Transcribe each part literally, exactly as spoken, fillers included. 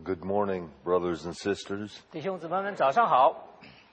Good morning, brothers and sisters. 弟兄姊妹们，早上好。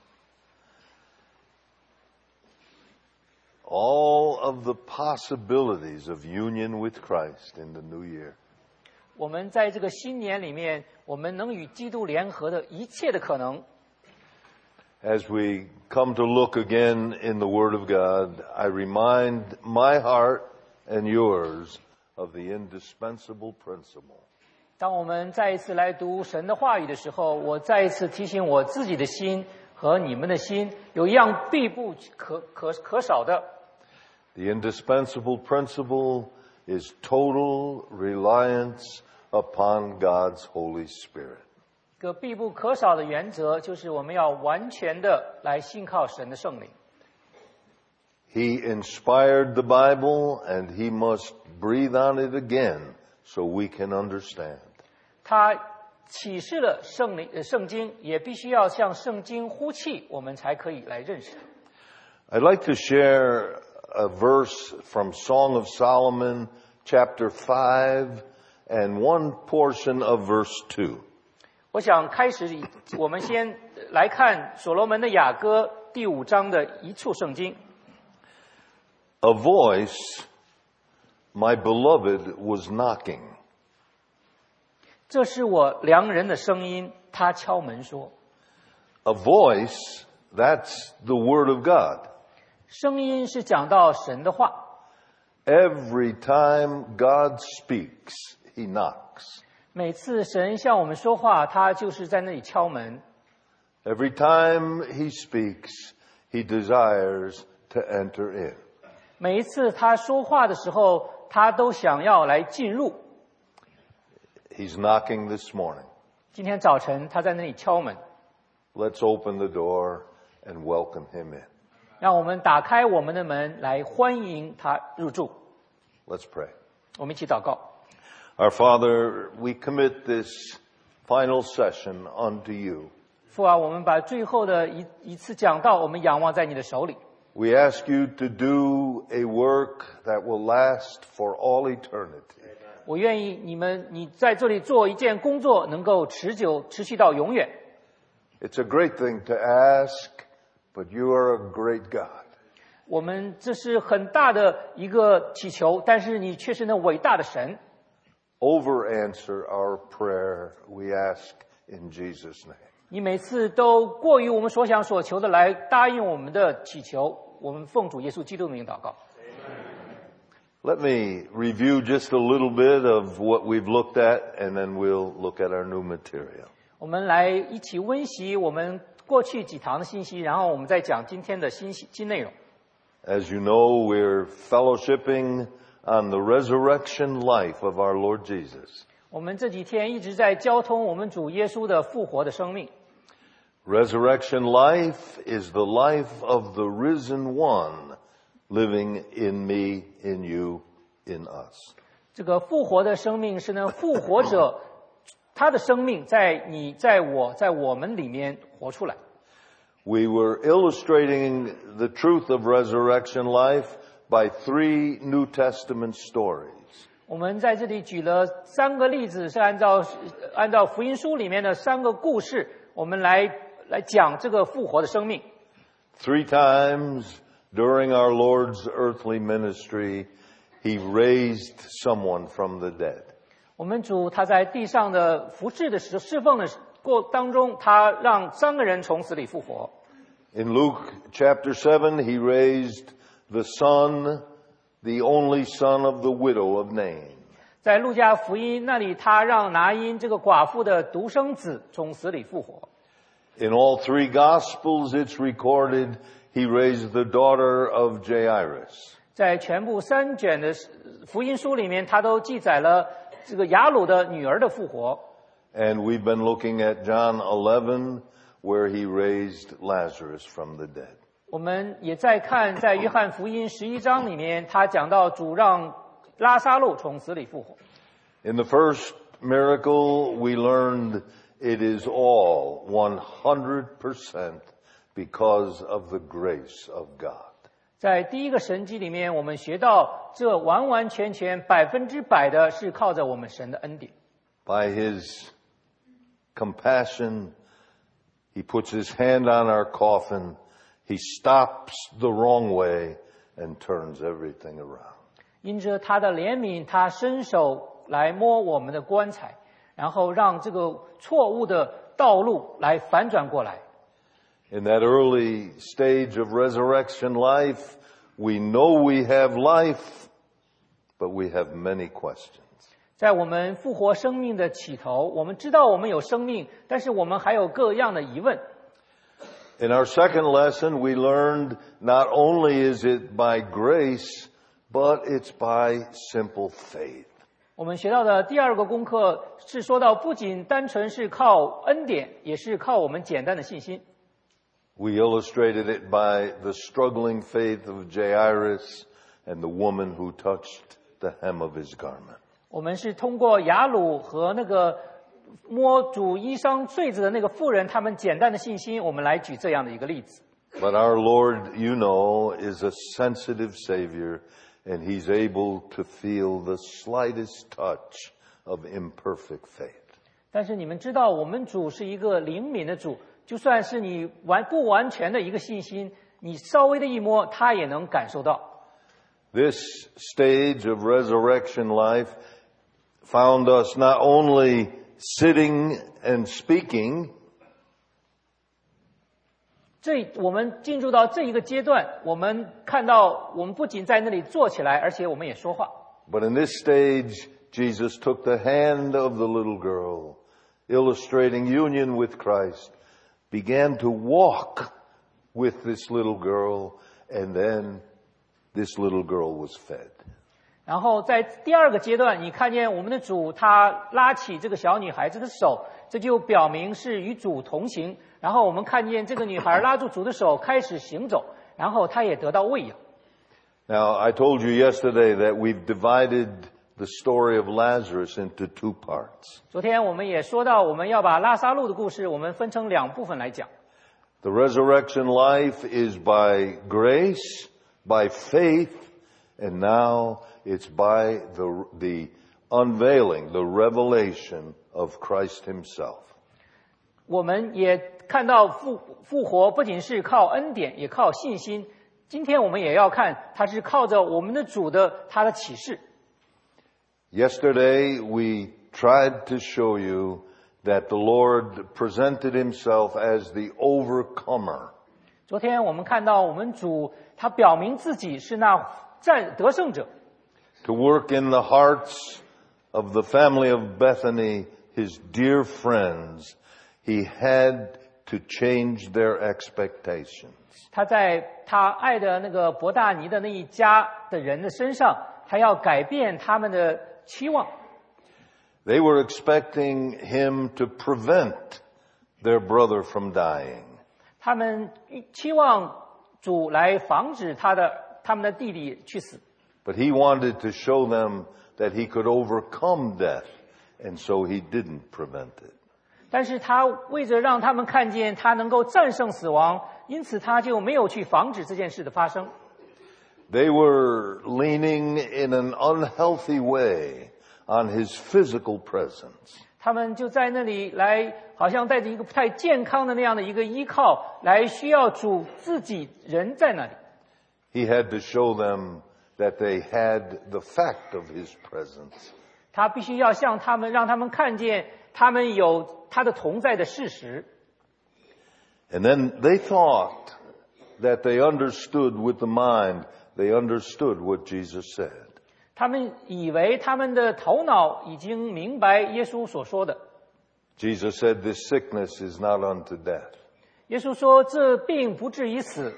All of the possibilities of union with Christ in the new year. 我们在这个新年里面，我们能与基督联合的一切的可能。 As we come to look again in the Word of God, I remind my heart and yours of the indispensable principle. 当我们再一次来读神的话语的时候，我再一次提醒我自己的心和你们的心，有一样必不可可可少的。 The indispensable principle is total reliance upon God's Holy Spirit. 一个必不可少的原则就是我们要完全的来信靠神的圣灵。 He inspired the Bible, and He must breathe on it again so we can understand. 他启示了圣灵呃圣经，也必须要向圣经呼气，我们才可以来认识它。 I'd like to share a verse from Song of Solomon, chapter five, and one portion of verse two. 我想开始，我们先来看所罗门的雅歌第五章的一处圣经。 A voice, my beloved, was knocking. 这是我良人的声音，他敲门说。 A voice, that's the Word of God. 声音是讲到神的话。 Every time God speaks, He knocks. 每次神向我们说话，他就是在那里敲门。 Every time He speaks, He desires to enter in. 每一次他说话的时候，他都想要来进入。 He's knocking this morning. 今天早晨他在那里敲门， Let's open the door and welcome Him in. 让我们打开我们的门来欢迎他入住。 Let's pray. 我们一起祷告。 Our Father, we commit this final session unto you. 父啊，我们把最后的一一次讲道，我们仰望在你的手里。 We ask you to do a work that will last for all eternity. 我愿意你们你在这里做一件工作，能够持久持续到永远。 It's a great thing to ask, but you are a great God. 我们这是很大的一个祈求，但是你却是那伟大的神。 Over answer our prayer, we ask in Jesus' name. 你每次都过于我们所想所求的来答应我们的祈求，我们奉主耶稣基督的名祷告。 Let me review just a little bit of what we've looked at, and then we'll look at our new material. 我们来一起温习我们过去几堂的信息，然后我们再讲今天的新新内容。 As you know, we're fellowshipping on the resurrection life of our Lord Jesus. 我们这几天一直在交通我们主耶稣的复活的生命。 Resurrection life is the life of the risen one living in me, in you, in us. 这个复活的生命是呢，复活者他的生命在你、在我、在我们里面活出来。 We were illustrating the truth of resurrection life by three New Testament stories. 我们在这里举了三个例子，是按照按照福音书里面的三个故事，我们来来讲这个复活的生命。 Three times during our Lord's earthly ministry, He raised someone from the dead. 我们主他在地上的服侍的时侍奉的过当中，他让三个人从死里复活。 In Luke chapter seven, He raised the son, the only son of the widow of Nain. 在路加福音那里，他让拿因这个寡妇的独生子从死里复活。 In all three Gospels, it's recorded He raised the daughter of Jairus. 在全部三卷的福音书里面，他都记载了这个雅鲁的女儿的复活。 And we've been looking at John eleven, where He raised Lazarus from the dead. 我们也在看在约翰福音十一章里面，他讲到主让拉撒路从死里复活。 In the first miracle, we learned it is all one hundred percent because of the grace of God. 在第一个神迹里面，我们学到这完完全全百分之百的是靠着我们神的恩典。 By His compassion. He puts his hand on our coffin. He stops the wrong way and turns everything around. 因着他的怜悯，他伸手来摸我们的棺材，然后让这个错误的道路来反转过来。 In that early stage of resurrection life, we know we have life, but we have many questions. 在我们复活生命的起头，我们知道我们有生命，但是我们还有各样的疑问。 In our second lesson, we learned not only is it by grace, but it's by simple faith. 我们学到的第二个功课是说到，不仅单纯是靠恩典，也是靠我们简单的信心。 We illustrated it by the struggling faith of Jairus and the woman who touched the hem of his garment. 我们是通过雅鲁和那个摸主衣裳穗子的那个妇人，他们简单的信心，我们来举这样的一个例子。 But our Lord, you know, is a sensitive Savior, and He's able to feel the slightest touch of imperfect faith. 但是你们知道，我们主是一个灵敏的主，就算是你完不完全的一个信心，你稍微的一摸，他也能感受到。 This stage of resurrection life found us not only sitting and speaking, 这我们进入到这一个阶段，我们看到我们不仅在那里坐起来，而且我们也说话。 but in this stage, Jesus took the hand of the little girl, illustrating union with Christ, began to walk with this little girl, and then this little girl was fed. 然后在第二个阶段，你看见我们的主他拉起这个小女孩子的手，这就表明是与主同行。然后我们看见这个女孩拉住主的手开始行走，然后她也得到喂养。 Now, I told you yesterday that we've divided the story of Lazarus into two parts. 昨天我们也说到，我们要把拉撒路的故事我们分成两部分来讲。 The resurrection life is by grace, by faith, and now it's by the, the unveiling, the revelation of Christ Himself. 我们也看到复复活不仅是靠恩典，也靠信心。今天我们也要看，它是靠着我们的主的他的启示。 Yesterday we tried to show you that the Lord presented Himself as the overcomer. 昨天我们看到我们主他表明自己是那战得胜者。 To work in the hearts of the family of Bethany, His dear friends, He had to change their expectations. 他在他爱的那个伯大尼的那一家的人的身上，他要改变他们的期望。 They were expecting Him to prevent their brother from dying. 他们期望主来防止他的他们的弟弟去死。 But He wanted to show them that He could overcome death, and so He didn't prevent it. 但是他为着让他们看见他能够战胜死亡，因此他就没有去防止这件事的发生。 They were leaning in an unhealthy way on His physical presence. 他们就在那里来，好像带着一个不太健康的那样的一个依靠，来需要主自己人在那里。 He had to show them that they had the fact of His presence. 他必须要向他们，让他们看见他们有他的同在的事实。 And then they thought that they understood with the mind, they understood what Jesus said. 他们以为他们的头脑已经明白耶稣所说的。 Jesus said, "This sickness is not unto death." 耶稣说，这病不至于死。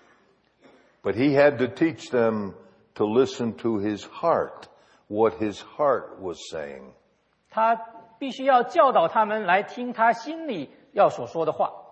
But He had to teach them to listen to His heart, what His heart was saying. 他必须要教导他们来听他心里要所说的话。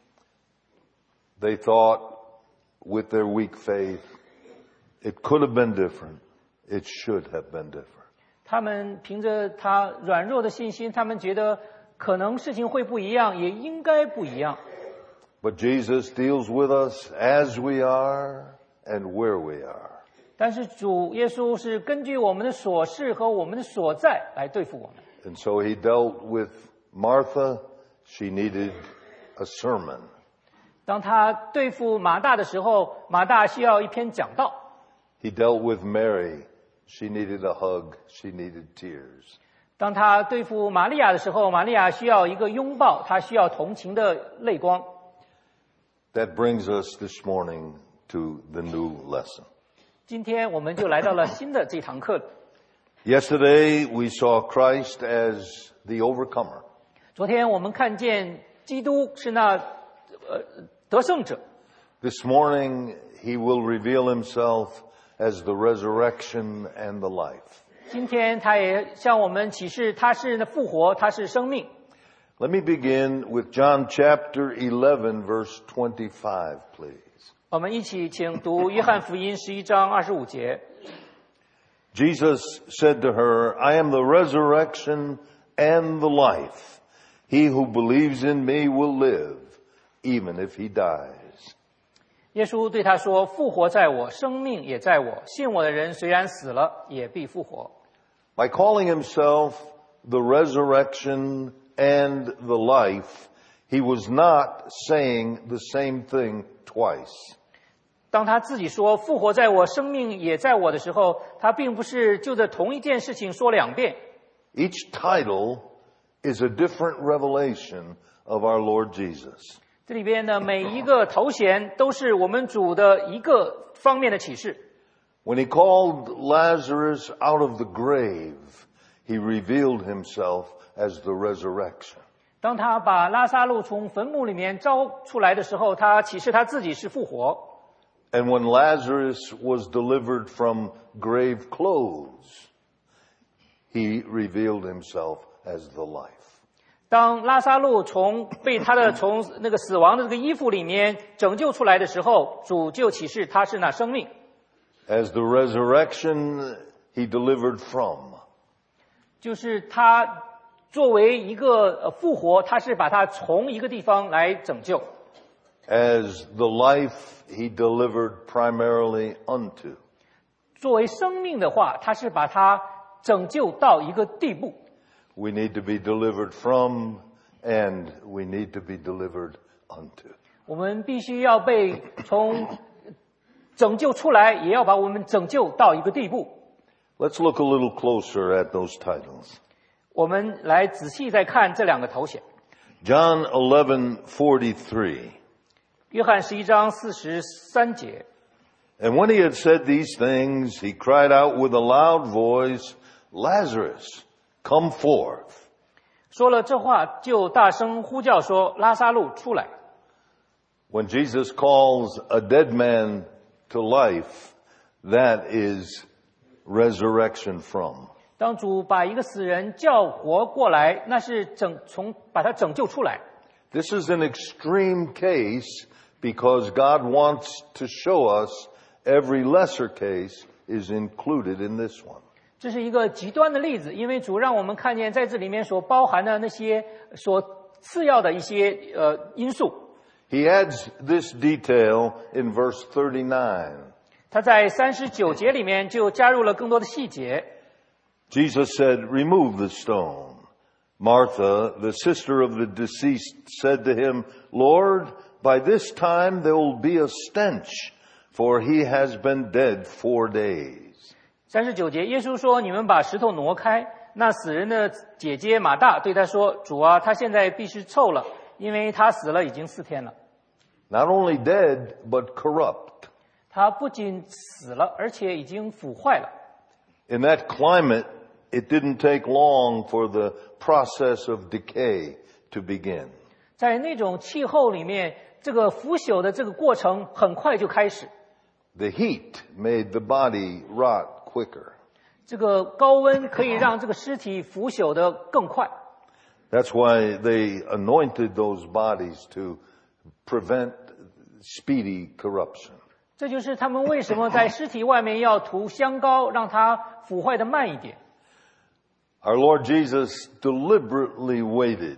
They thought with their weak faith, it could have been different. It should have been different. 他们凭着他软弱的信心，他们觉得可能事情会不一样，也应该不一样。 But Jesus deals with us as we are and where we are. 但是主耶稣是根据我们的所事和我们的所在来对付我们。 And so He dealt with Martha she needed a sermon. 当他对付马大的时候，马大需要一篇讲道。 He dealt with Mary. She needed a hug. She needed tears. 当他对付玛利亚的时候，玛利亚需要一个拥抱，她需要同情的泪光。 That brings us this morning to the new lesson. 今天我们就来到了新的这堂课。 Yesterday we saw Christ as the overcomer. 昨天我们看见基督是那呃得胜者。 This morning he will reveal himself as the resurrection and the life. 今天他也向我们启示，他是那复活，他是生命。 Let me begin with John chapter eleven, verse twenty-five, please. 我们一起请读约翰福音十一章二十五节。 Jesus said to her, I am the resurrection and the life. He who believes in me will live, even if he dies. 耶稣对他说：复活在我，生命也在我。信我的人虽然死了，也必复活。 By calling himself the resurrection and the life, he was not saying the same thing twice. 当他自己说复活在我，生命也在我的时候，他并不是就着同一件事情说两遍。 Each title is a different revelation of our Lord Jesus. 这里边呢，每一个头衔都是我们主的一个方面的启示。 When he called Lazarus out of the grave, he revealed himself as the resurrection. 当他把拉撒路从坟墓里面招出来的时候，他启示他自己是复活。 And when Lazarus was delivered from grave clothes, he revealed himself as the life. 当拉撒路从被他的从那个死亡的这个衣服里面拯救出来的时候，主就启示他是那生命。 As the resurrection, he delivered from. 就是他作为一个复活，他是把他从一个地方来拯救。 As the life, he delivered primarily unto. 作为生命的话，他是把他拯救到一个地步。 We need to be delivered from, and we need to be delivered unto. 我们必须要被从拯救出来，也要把我们拯救到一个地步。 Let's look a little closer at those titles. 我们来仔细再看这两个头衔。 John eleven forty-three. 约翰十一章四十三节。 And when he had said these things, he cried out with a loud voice, Lazarus, come forth. 说了这话，就大声呼叫说：拉撒路出来。 When Jesus calls a dead man to life, that is resurrection from. 当主把一个死人叫活过来，那是拯从把他拯救出来。 This is an extreme case because God wants to show us every lesser case is included in this one. 这是一个极端的例子，因为主让我们看见在这里面所包含的那些所次要的一些呃因素。 He adds this detail in verse thirty-nine. 他在三十九节里面就加入了更多的细节。 Jesus said, remove the stone. Martha, the sister of the deceased, said to him, Lord, by this time there will be a stench, for he has been dead four days. 三十九节，耶稣说：“你们把石头挪开。”那死人的姐姐马大对他说：“主啊，他现在必是臭了，因为他死了已经四天了。” Not only dead, but corrupt. 他不仅死了，而且已经腐坏了。 In that climate, it didn't take long for the process of decay to begin. 在那种气候里面，这个腐朽的这个过程很快就开始。 The heat made the body rot quicker. 这个高温可以让这个尸体腐朽得更快。 That's why they anointed those bodies to prevent speedy corruption. 这就是他们为什么在尸体外面要涂香膏，让它腐坏得慢一点。 Our Lord Jesus deliberately waited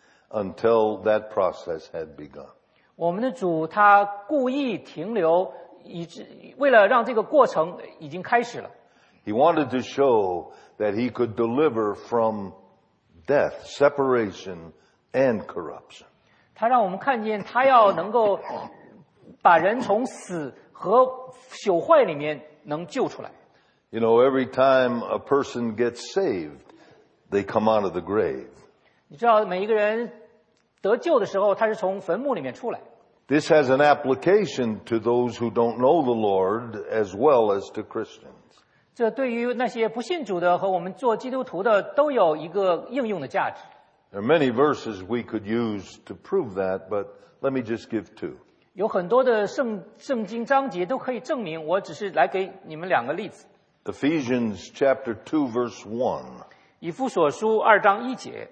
until that process had begun. 我们的主他故意停留，以致为了让这个过程已经开始了。 He wanted to show that he could deliver from death, separation, and corruption. 他让我们看见他要能够把人从死和朽坏里面能救出来。 You know, every time a person gets saved, they come out of the grave. 你知道每一个人得救的时候，他是从坟墓里面出来。 This has an application to those who don't know the Lord as well as to Christians. 这对于那些不信主的和我们做基督徒的都有一个应用的价值。 There are many verses we could use to prove that, but let me just give two. 有很多的圣圣经章节都可以证明，我只是来给你们两个例子。 Ephesians chapter two verse one. 以弗所书二章一节。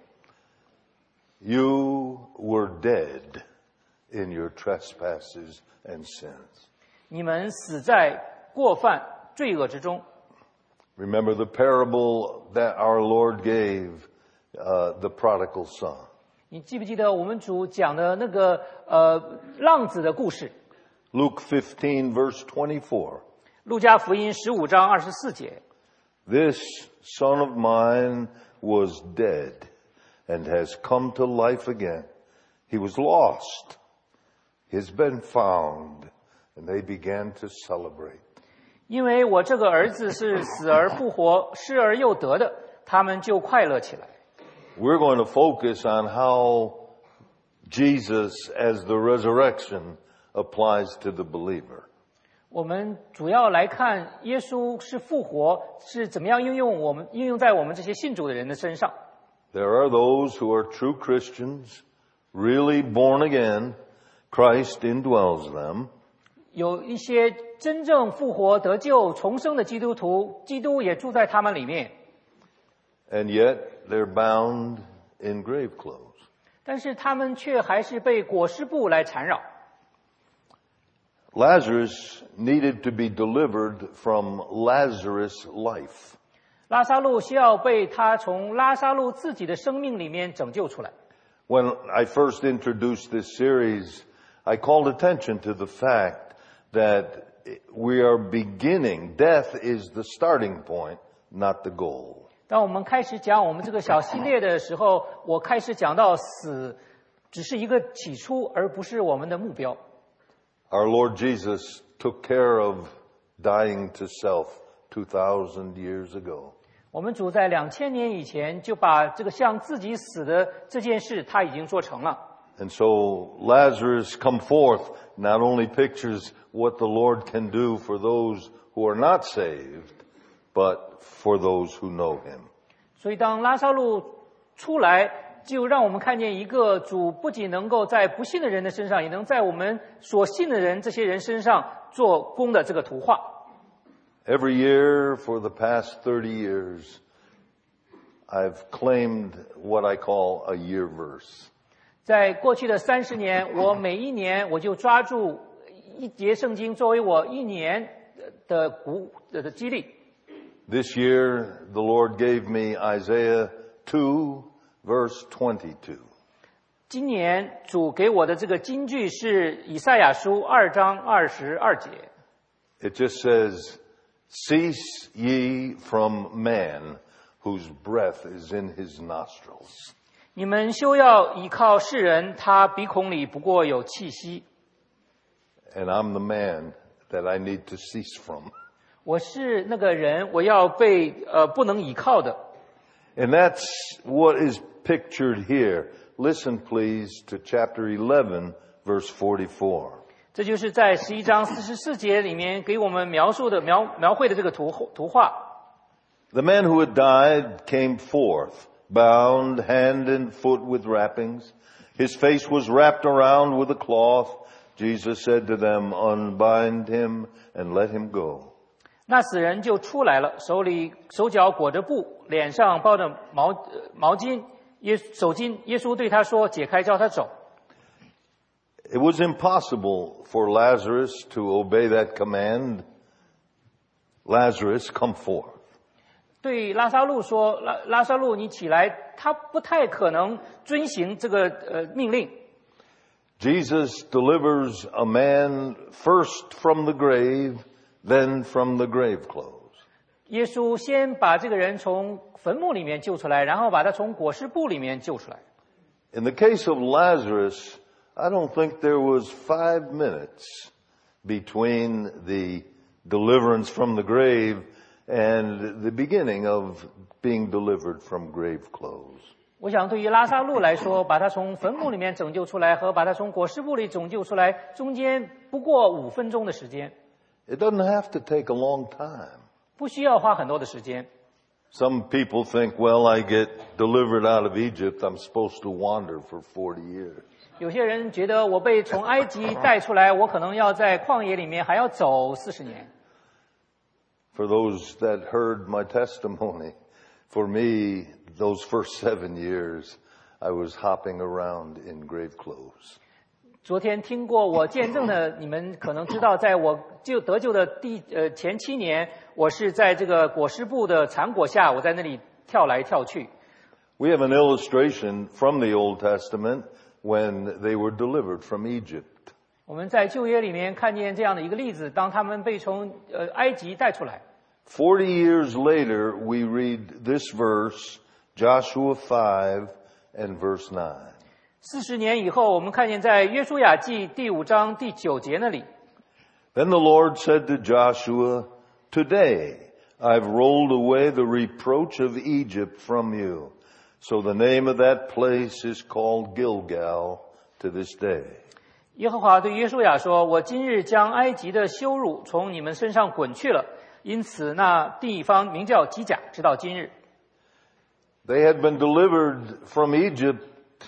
You were dead in your trespasses and sins. 你们死在过犯罪恶之中。 Remember the parable that our Lord gave, uh, the prodigal son. 你记不记得我们主讲的那个呃浪子的故事？ Luke fifteen verse twenty-four. 路加福音十五章二十四节。 This son of mine was dead and has come to life again. He was lost. He has been found. And they began to celebrate. 因为我这个儿子是死而复活，失而又得的，他们就快乐起来。 We're going to focus on how Jesus as the resurrection applies to the believer. 我们主要来看耶稣是复活，是怎么样应用我们应用在我们这些信主的人的身上。 There are those who are true Christians, really born again. Christ indwells them. 有一些真正复活得救重生的基督徒，基督也住在他们里面。 And yet they're bound in grave clothes. 但是他们却还是被裹尸布来缠绕。 Lazarus needed to be delivered from Lazarus' life. 拉撒路需要被他从拉撒路自己的生命里面拯救出来。 When I first introduced this series, I called attention to the fact that we are beginning. Death is the starting point, not the goal. 当我们开始讲我们这个小系列的时候，我开始讲到死只是一个起初，而不是我们的目标。 Our Lord Jesus took care of dying to self two thousand years ago. 我们主在两千年以前就把这个向自己死的这件事，他已经做成了。 And so Lazarus come forth not only pictures what the Lord can do for those who are not saved, but for those who know him. 所以当拉撒路出来，就让我们看见一个主不仅能够在不信的人的身上，也能在我们所信的人这些人身上做工的这个图画。 Every year for the past thirty years, I've claimed what I call a year verse. 在过去的三十年，我每一年我就抓住一节圣经作为我一年的鼓的激励。 This year, the Lord gave me Isaiah two, verse twenty-two. 今年主给我的这个金句是以赛亚书二章二十二节。 It just says, "Cease ye from man, whose breath is in his nostrils." 你们休要倚靠世人，他鼻孔里不过有气息。 And I'm the man that I need to cease from. 我是那个人，我要被呃不能倚靠的。 And that's what is pictured here. Listen, please, to chapter eleven, verse forty-four. 这就是在十一章四十四节里面给我们描述的描描绘的这个图图画。 The man who had died came forth, bound hand and foot with wrappings. His face was wrapped around with a cloth. Jesus said to them, "Unbind him and let him go." 那死人就出来了，手里手脚裹着布，脸上包着毛毛巾。耶手巾，耶稣对他说：“解开，叫他走。” It was impossible for Lazarus to obey that command. Lazarus, come forth. 对拉撒路说：“拉拉撒路，你起来。”他不太可能遵行这个呃命令。 Jesus delivers a man first from the grave, then from the grave clothes. 耶稣先把这个人从坟墓里面救出来，然后把他从裹尸布里面救出来。 In the case of Lazarus, I don't think there was five minutes between the deliverance from the grave and the beginning of being delivered from grave clothes. 我想对于拉撒路来说，把他从坟墓里面拯救出来和把他从裹尸布里拯救出来，中间不过五分钟的时间。 It doesn't have to take a long time. 不需要花很多的时间。 Some people think, well, I get delivered out of Egypt, I'm supposed to wander for forty years. 有些人觉得我被从埃及带出来，我可能要在旷野里面还要走四十年。 For those that heard my testimony, for me, those first seven years, I was hopping around in grave clothes. 昨天听过我见证的，你们可能知道，在我救得救的第呃前七年，我是在这个裹尸布的残裹下，我在那里跳来跳去。 We have an illustration from the Old Testament when they were delivered from Egypt. 我们在旧约里面看见这样的一个例子，当他们被从呃埃及带出来。 Forty years later, we read this verse, Joshua five and verse nine. 四十年以后，我们看见在约书亚记第五章第九节那里。 Then the Lord said to Joshua, Today I've rolled away the reproach of Egypt from you. So the name of that place is called Gilgal to this day. 耶和华对约书亚说：“我今日将埃及的羞辱从你们身上滚去了，因此那地方名叫基甲，直到今日。” They had been delivered from Egypt,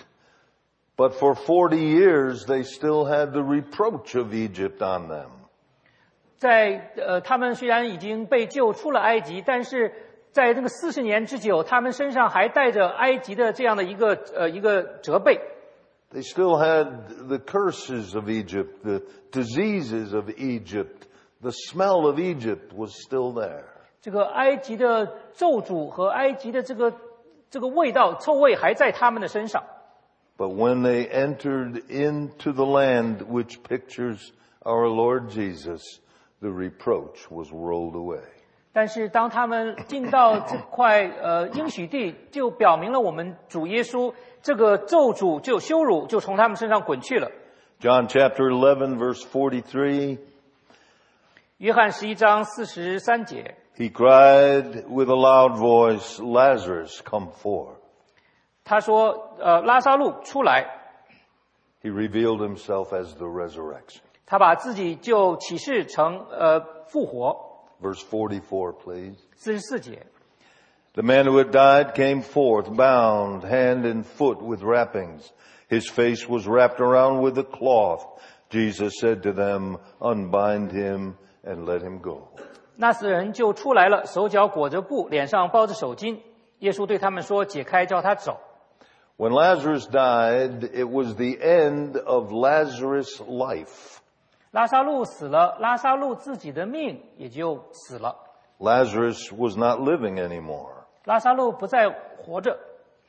but for forty years they still had the reproach of Egypt on them. 在呃，他们虽然已经被救出了埃及，但是在这个四十年之久，他们身上还带着埃及的这样的一个呃一个责备。 They still had the curses of Egypt, the diseases of Egypt, the smell of Egypt was still there. 这个埃及的咒诅和埃及的这个这个味道臭味还在他们的身上。 But when they entered into the land which pictures our Lord Jesus, the reproach was rolled away. 但是当他们进到这块呃应许地，就表明了我们主耶稣这个咒诅就羞辱就从他们身上滚去了。 John chapter eleven verse forty-three. 约翰十一章四十三节。 He cried with a loud voice, Lazarus, come forth. 他说：“呃，拉撒路出来。” He revealed himself as the resurrection. 他把自己就启示成呃复活。 Verse forty-four, please. 四十四节。 The man who had died came forth, bound hand and foot with wrappings. His face was wrapped around with a cloth. Jesus said to them, Unbind him and let him go. 那死人就出来了，手脚裹着布，脸上包着手巾。耶稣对他们说：“解开，叫他走。” When Lazarus died, it was the end of Lazarus' life. 拉撒路死了，拉撒路自己的命也就死了。 Lazarus was not living anymore. 拉撒路不再活着。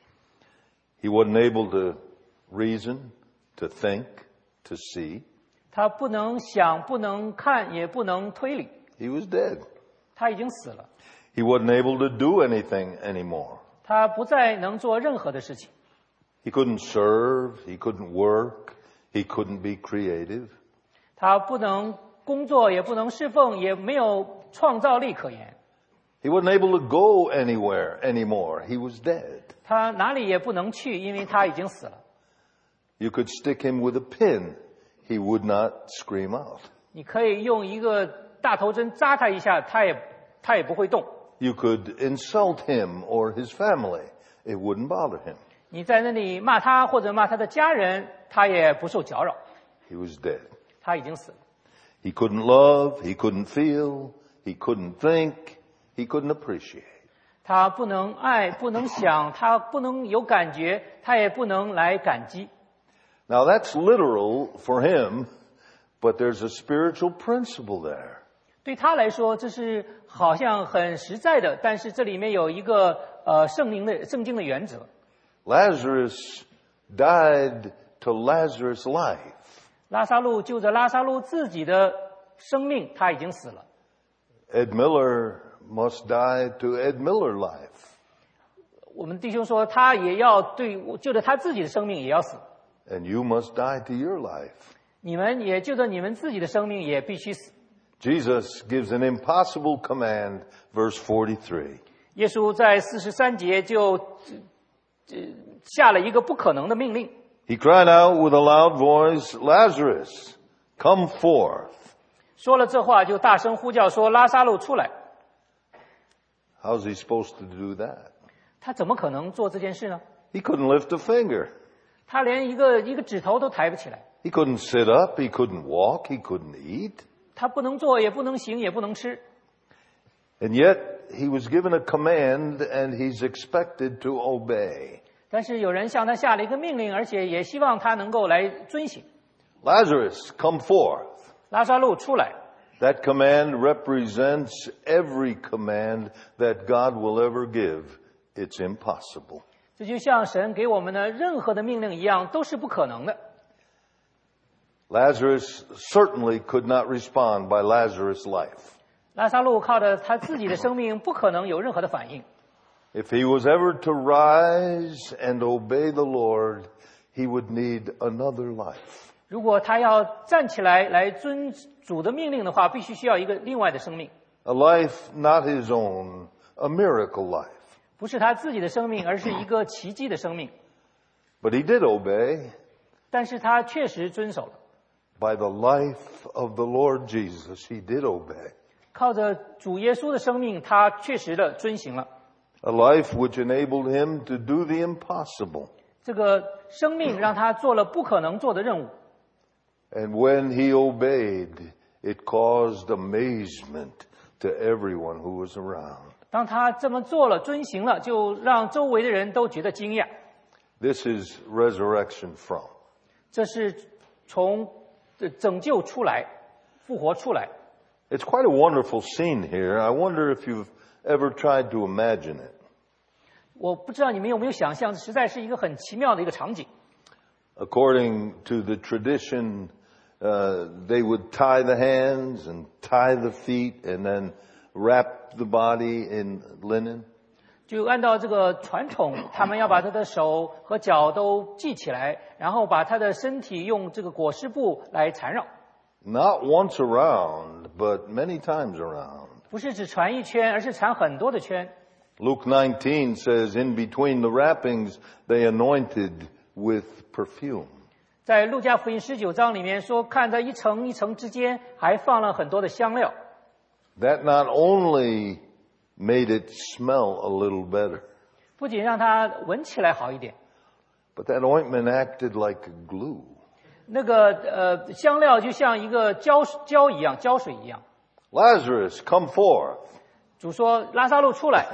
He wasn't able to reason, to think, to see. 他不能想，不能看，也不能推理。 He was dead. 他已经死了。 He wasn't able to do anything anymore. 他不再能做任何的事情。 He couldn't serve, he couldn't work, he couldn't be creative. 他不能工作，也不能侍奉，也没有创造力可言。 He wasn't able to go anywhere anymore. He was dead. 他哪里也不能去，因为他已经死了。 You could stick him with a pin. He would not scream out. 你可以用一个大头针扎他一下，他也他也不会动。 You could insult him or his family. It wouldn't bother him. 你在那里骂他或者骂他的家人，他也不受搅扰。 He was dead. 他已经死了。 He couldn't love, he couldn't feel, he couldn't think, he couldn't appreciate. 他不能爱，不能想，他不能有感觉，他也不能来感激。 Now that's literal for him, but there's a spiritual principle there. 对他来说，这是好像很实在的，但是这里面有一个呃圣灵的圣经的原则。 Lazarus died to Lazarus' life. 拉撒路就着拉撒路自己的生命，他已经死了。 Ed Miller must die to Ed Miller life. 我们弟兄说，他也要对就着他自己的生命也要死。 And you must die to your life. 你们也就着你们自己的生命也必须死。 Jesus gives an impossible command, verse forty-three. 耶稣在四十三节就呃下了一个不可能的命令。 He cried out with a loud voice, Lazarus, come forth. 说了这话就大声呼叫说，拉撒路出来。 How's he supposed to do that? 他怎么可能做这件事呢？ He couldn't lift a finger. 他连一个一个指头都抬不起来。 He couldn't sit up. He couldn't walk. He couldn't eat. 他不能坐，也不能行，也不能吃。 And yet, he was given a command and he's expected to obey. 但是有人向他下了一个命令，而且也希望他能够来遵行。 Lazarus, come forth. 拉撒路出来。 That command represents every command that God will ever give. It's impossible. 这就像神给我们的任何的命令一样，都是不可能的。 Lazarus certainly could not respond by Lazarus' life. 拉撒路靠着他自己的生命，不可能有任何的反应。 If he was ever to rise and obey the Lord, he would need another life. 如果他要站起来来遵主的命令的话，必须需要一个另外的生命， A life not his own, a miracle life. 不是他自己的生命，而是一个奇迹的生命。 But he did obey. 但是他确实遵守了， By the life of the Lord Jesus, he did obey. 靠着主耶稣的生命，他确实的遵行了。 A life which enabled him to do the impossible. 这个生命让他做了不可能做的任务。 And when he obeyed, it caused amazement to everyone who was around. 当他这么做了，遵行了，就让周围的人都觉得惊讶。 This is resurrection from. 这是从拯救出来，复活出来。 It's quite a wonderful scene here. I wonder if you've ever tried to imagine it. 我不知道你们有没有想象，实在是一个很奇妙的一个场景。 According to the tradition, uh, they would tie the hands and tie the feet and then wrap the body in linen. 就按照这个传统，他们要把他的手和脚都系起来，然后把他的身体用这个裹尸布来缠绕。 Not once around, but many times around. 不是只缠一圈，而是缠很多的圈。 Luke nineteen says, in between the wrappings, they anointed with perfume. 在路加福音十九章里面说，看在一层一层之间，还放了很多的香料。 That not only made it smell a little better, 不仅让它闻起来好一点， but that ointment acted like a glue. 那个呃香料就像一个胶胶一样，胶水一样。 Lazarus, come forth. 主说：“拉撒路出来。”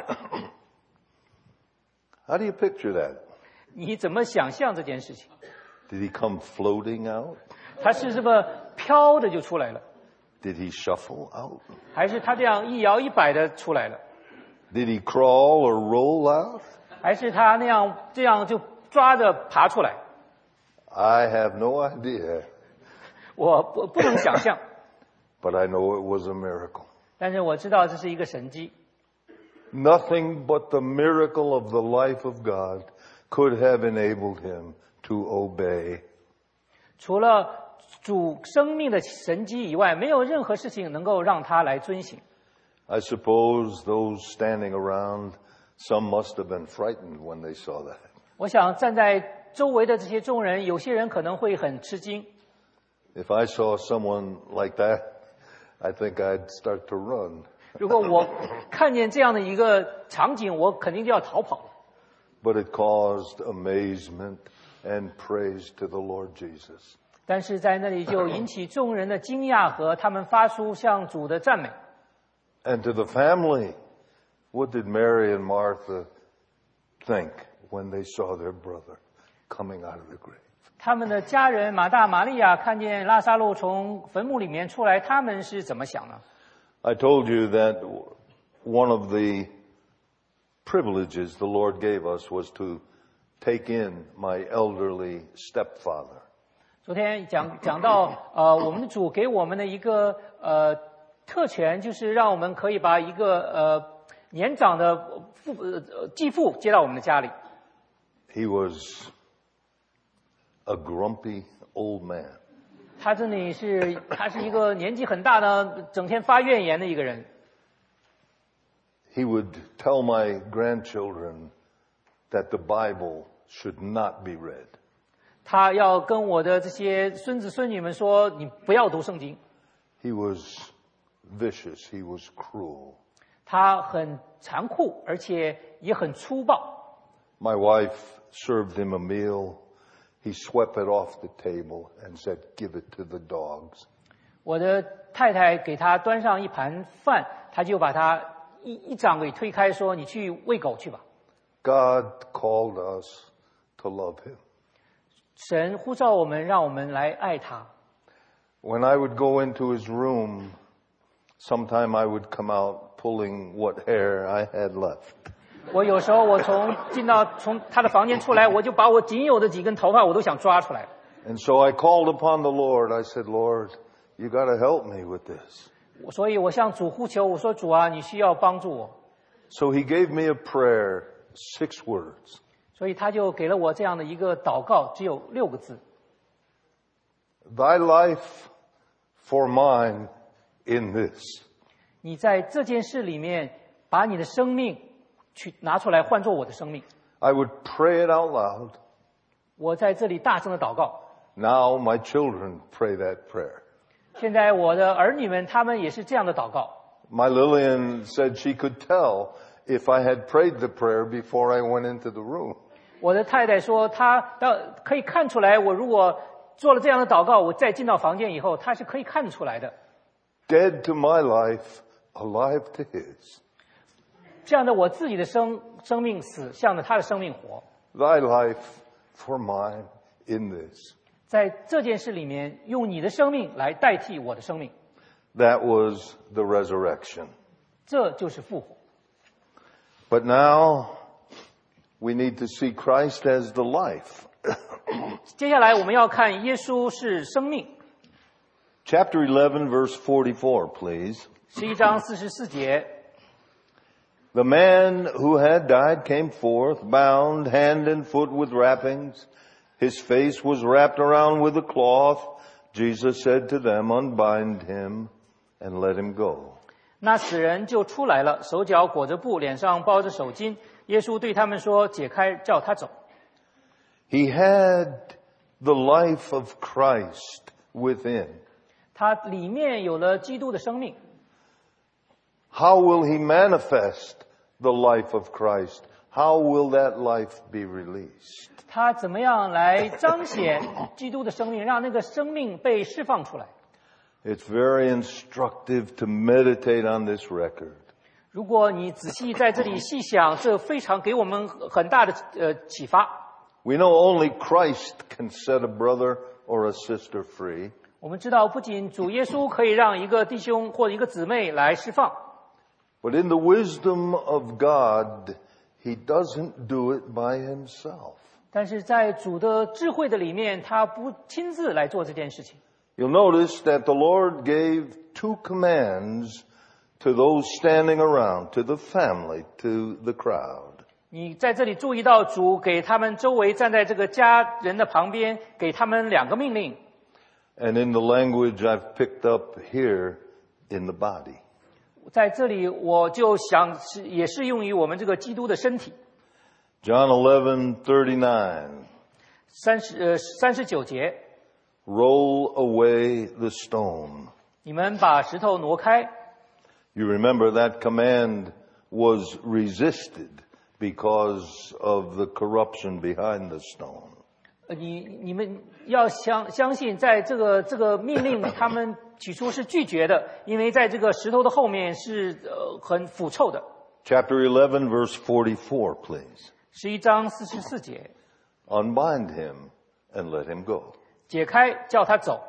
How do you picture that? 你怎么想象这件事情？ Did he come floating out? 他是这么飘着就出来了， Did he shuffle out? 还是他这样一摇一摆的出来了？ Did he crawl or roll out? 还是他那样这样就抓着爬出来？ I have no idea, 我不不能想象， but I know it was a miracle. 但是我知道这是一个神迹。 Nothing but the miracle of the life of God could have enabled him to obey. 除了主生命的神迹以外，没有任何事情能够让他来遵行。 I suppose those standing around, some must have been frightened when they saw that. 我想站在周围的这些众人，有些人可能会很吃惊。 If I saw someone like that, I think I'd start to run. 如果我看见这样的一个场景，我肯定就要逃跑了。 But it caused amazement and praise to the Lord Jesus. 但是在那里就引起众人的惊讶和他们发出向主的赞美。 And to the family, what did Mary and Martha think when they saw their brother coming out of the grave? 他们的家人马大、玛利亚看见拉撒路从坟墓里面出来，他们是怎么想呢？ I told you that one of the privileges the Lord gave us was to take in my elderly stepfather. 昨天讲讲到呃，我们的主给我们的一个呃特权，就是让我们可以把一个呃年长的父呃继父接到我们的家里。 He was a grumpy old man. 他这里是他是一个年纪很大的，整天发怨言的一个人。 He would tell my grandchildren that the Bible should not be read. 他要跟我的这些孙子孙女们说，你不要读圣经。 He was vicious. He was cruel. 他很残酷，而且也很粗暴。 My wife served him a meal. He swept it off the table and said, "Give it to the dogs." 我的太太给他端上一盘饭，他就把他一一掌给推开，说：“你去喂狗去吧。” God called us to love him. 神呼召我们，让我们来爱他。 When I would go into his room, sometime I would come out pulling what hair I had left. 我有时候我从进到从他的房间出来，我就把我仅有的几根头发我都想抓出来。 And so I called upon the Lord. I said, "Lord, you got to help me with this." 所以我向主呼求，我说：“主啊，你需要帮助我。” So he gave me a prayer, six words. 所以他就给了我这样的一个祷告，只有六个字。 Thy life for mine in this. 你在这件事里面，把你的生命去拿出来，换作我的生命。 I would pray it out loud. 我在这里大声的祷告。 Now my children pray that prayer. 现在我的儿女们，他们也是这样的祷告。 My Lillian said she could tell if I had prayed the prayer before I went into the room. 我的太太说，她可以看出来，我如果做了这样的祷告，我再进到房间以后，她是可以看出来的。 Dead to my life, alive to his. 这样的我自己的生生命死，向着他的生命活。 Thy life for mine in this. 在这件事里面，用你的生命来代替我的生命。 That was the resurrection. 这就是复活。 But now we need to see Christ as the life. 接下来我们要看耶稣是生命。 Chapter eleven, verse forty-four, please. 十一章四十四节。 The man who had died came forth, bound hand and foot with wrappings. His face was wrapped around with a cloth. Jesus said to them, "Unbind him and let him go." 那死人就出来了，手脚裹着布，脸上包着手巾。耶稣对他们说：“解开，叫他走。” He had the life of Christ within. 他里面有了基督的生命。 How will he manifest the life of Christ? How will that life be released? 他怎么样来彰显基督的生命，让那个生命被释放出来？ It's very instructive to meditate on this record. 如果你仔细在这里细想，这非常给我们很大的呃启发。 We know only Christ can set a brother or a sister free. 我们知道，不仅主耶稣可以让一个弟兄或者一个姊妹来释放， But in the wisdom of God, he doesn't do it by himself. 但是在主的智慧的里面，他不亲自来做这件事情。 You'll notice that the Lord gave two commands to those standing around, to the family, to the crowd. 你在这里注意到，主给他们周围站在这个家人的旁边，给他们两个命令。 And in the language I've picked up here, in the body. 在这里，我就想是也适用于我们这个基督的身体。 John eleven thirty-nine. 三十呃三十九节， Roll away the stone. 你们把石头挪开。 You remember that command was resisted because of the corruption behind the stone. 呃，你你们要相相信，在这个这个命令，他们起初是拒绝的，因为在这个石头的后面是呃很腐臭的。 Chapter eleven, verse forty-four, please. 十一章四十四节， Unbind him and let him go. 解开，叫他走。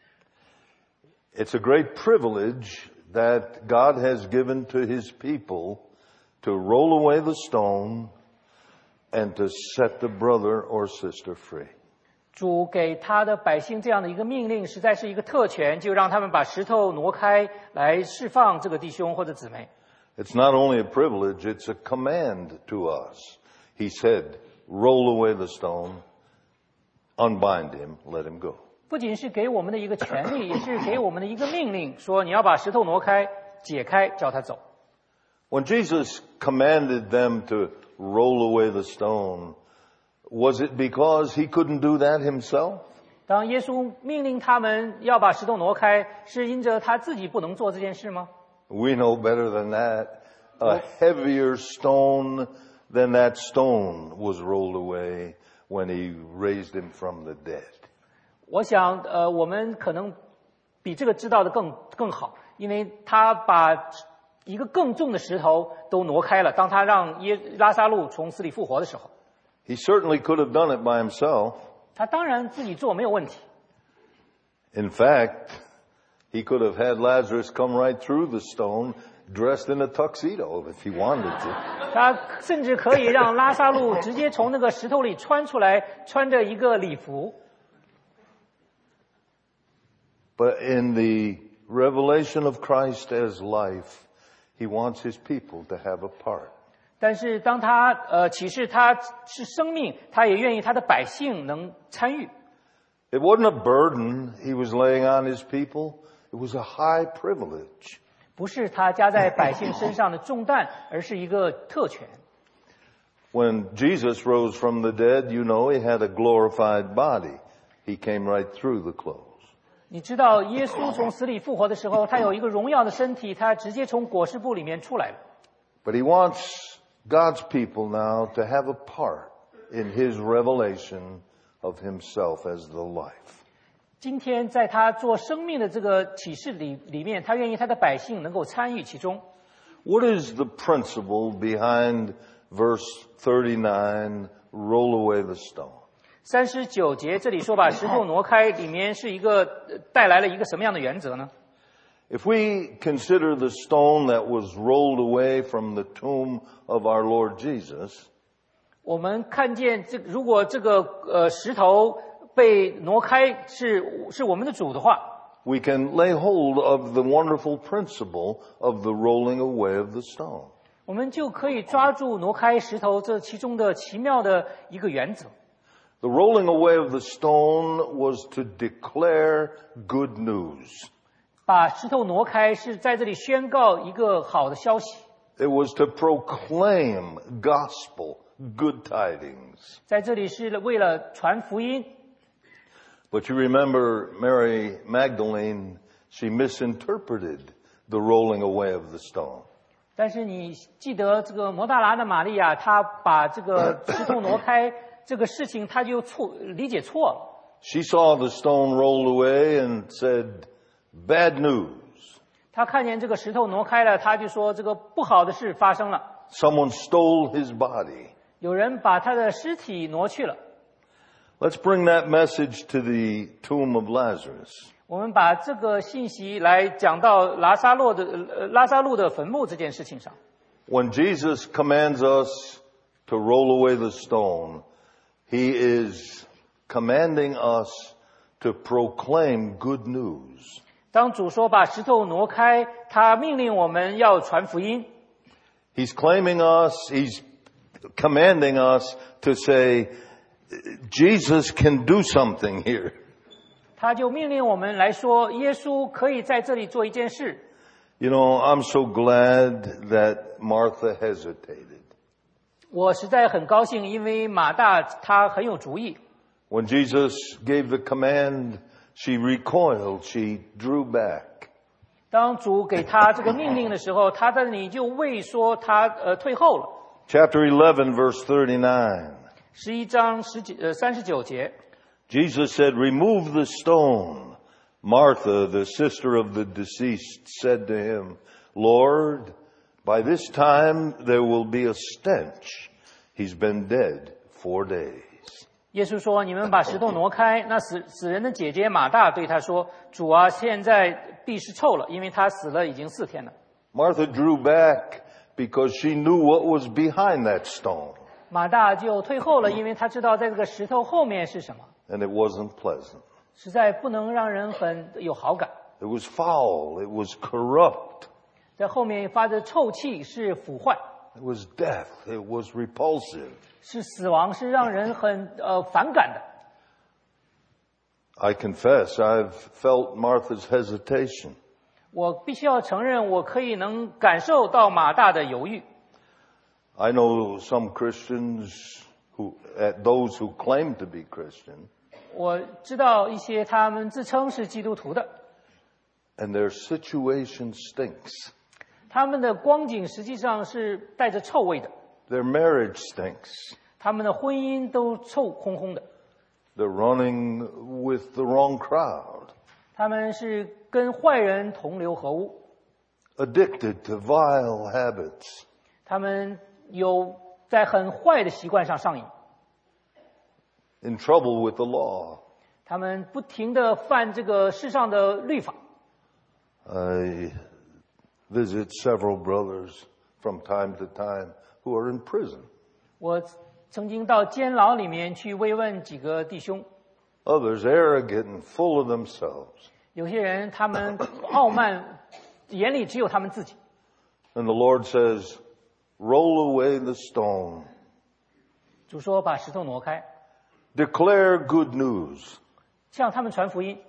It's a great privilege that God has given to his people to roll away the stone and to set the brother or sister free. 主给他的百姓这样的一个命令，实在是一个特权，就让他们把石头挪开，来释放这个弟兄或者姊妹。 It's not only a privilege, it's a command to us. He said, roll away the stone, unbind him, let him go. 不仅是给我们的一个权利，也是给我们的一个命令，说你要把石头挪开，解开，叫他走。 When Jesus commanded them to roll away the stone, was it because he couldn't do that himself? 当耶稣命令他们要把石头挪开，是因着他自己不能做这件事吗？ We know better than that. A heavier stone than that stone was rolled away when he raised him from the dead. 我想，呃，我们可能比这个知道的更更好，因为他把一个更重的石头都挪开了。当他让耶拉撒路从死里复活的时候， He certainly could have done it by himself. 他当然自己做没有问题。 In fact, he could have had Lazarus come right through the stone dressed in a tuxedo if he wanted to. 他甚至可以让拉撒路直接从那个石头里穿出来，穿着一个礼服。 But in the revelation of Christ as life, he wants his people to have a part. 但是当他呃启示他是生命，他也愿意他的百姓能参与。 It wasn't a burden he was laying on his people. It was a high privilege. 不是他加在百姓身上的重担，而是一个特权。 When Jesus rose from the dead, you know, he had a glorified body. He came right through the clothes. 你知道耶稣从死里复活的时候，他有一个荣耀的身体，他直接从裹尸布里面出来了。 But he wants God's people now to have a part in his revelation of himself as the life. 今天在他做生命的这个启示里里面，他愿意他的百姓能够参与其中。 What is the principle behind verse thirty-nine, roll away the stone? 三十九节这里说把石头挪开，里面是一个呃带来了一个什么样的原则呢？ If we consider the stone that was rolled away from the tomb of our Lord Jesus, 我们看见这如果这个呃石头被挪开是是我们的主的话， we can lay hold of the wonderful principle of the rolling away of the stone. 我们就可以抓住挪开石头这其中的奇妙的一个原则。 The rolling away of the stone was to declare good news. 把石头挪开是在这里宣告一个好的消息， It was to proclaim gospel, good tidings. 在这里是为了传福音。 But you remember Mary Magdalene, she misinterpreted the rolling away of the stone. 但是你记得这个摩大拉的玛利亚，她把这个石头挪开这个事情，她就错理解错了。 She saw the stone rolled away and said, bad news. 她看见这个石头挪开了，她就说这个不好的事发生了， Someone stole his body. 有人把他的尸体挪去了。 Let's bring that message to the tomb of Lazarus. 我们把这个信息来讲到拉撒洛的呃拉撒路的坟墓这件事情上。 When Jesus commands us to roll away the stone, he is commanding us to proclaim good news. 当主说把石头挪开，他命令我们要传福音。 He's claiming us, he's commanding us to say, Jesus can do something here. 他就命令我们来说，耶稣可以在这里做一件事。 You know, I'm so glad that Martha hesitated. 我实在很高兴，因为马大他很有主意。 When Jesus gave the command, she recoiled, she drew back. 当主给他这个命令的时候，他在那里就畏缩，他呃退后了。 Chapter eleven, verse thirty-nine. 十一章十九呃三十九节， Jesus said, remove the stone. Martha, the sister of the deceased, said to him, Lord, by this time there will be a stench. He's been dead four days. 耶稣说：“你们把石头挪开。”那死死人的姐姐马大对他说：“主啊，现在地是臭了，因为他死了已经四天了。” Martha drew back because she knew what was behind that stone. 马大就退后了，因为他知道在这个石头后面是什么， And it wasn't pleasant. 实在不能让人很有好感。 It was foul. It was corrupt. 在后面发着臭气，是腐坏， It was death. It was repulsive. 是死亡，是让人很呃反感的。 I confess I've felt Martha's hesitation. 我必须要承认，我可以能感受到马大的犹豫。 I know some Christians who, uh, those who claim to be Christian, 我知道一些他们自称是基督徒的， and their situation stinks. 他们的光景实际上是带着臭味的， Their marriage stinks. 他们的婚姻都臭烘烘的， They're running with the wrong crowd, 他们是跟坏人同流合污， addicted to vile habits, 他们有在很坏的习惯上上瘾， in trouble with the law. 他们不停地犯这个世上的律法。 I visit several brothers from time to time who are in prison. 我曾经到监牢里面去慰问几个弟兄， Others arrogant and full of themselves. 有些人他们傲慢，眼里只有他们自己。 And the Lord says, roll away the stone. 主说把石头挪开， Declare good news. 向他们传福音。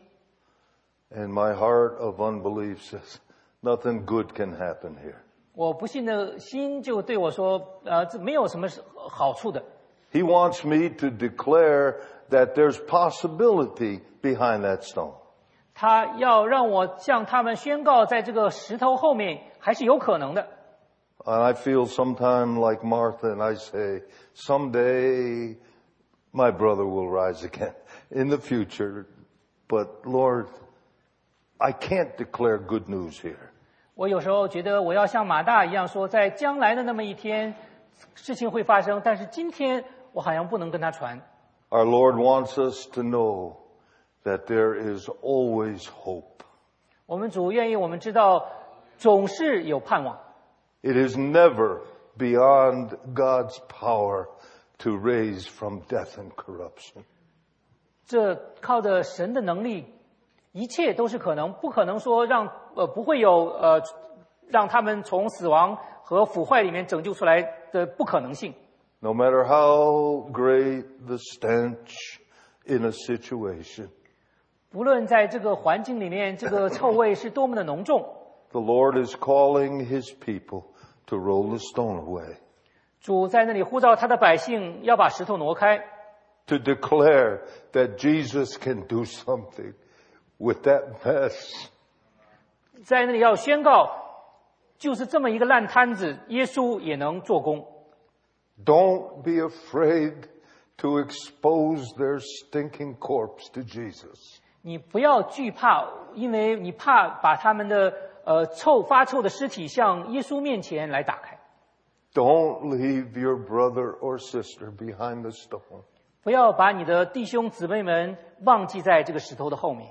And my heart of unbelief says, nothing good can happen here. 我不信的心就对我说，呃，这没有什么好处的。 He wants me to declare that there's possibility behind that stone. 他要让我向他们宣告，在这个石头后面还是有可能的。 And I feel sometime like Martha, and I say, someday my brother will rise again in the future. But Lord, I can't declare good news here. 我有时候觉得我要像马大一样说，在将来的那么一天，事情会发生，但是今天我好像不能跟他传。 Our Lord wants us to know that there is always hope. 我们主愿意我们知道，总是有盼望。 It is never beyond God's power to raise from death and corruption. 这靠着神的能力，一切都是可能，不可能说让呃不会有呃让他们从死亡和腐坏里面拯救出来的不可能性。 No matter how great the stench in a situation, 不论在这个环境里面，这个臭味是多么的浓重， the Lord is calling His people to roll the stone away, 主在那里呼召他的百姓要把石头挪开， to declare that Jesus can do something with that mess. 在那里要宣告，就是这么一个烂摊子，耶稣也能做工。 Don't be afraid to expose their stinking corpse to Jesus. 你不要惧怕，因为你怕把他们的呃臭发臭的尸体向耶稣面前来打开。 Don't leave your brother or sister behind the stone. 不要把你的弟兄姊妹们忘记在这个石头的后面。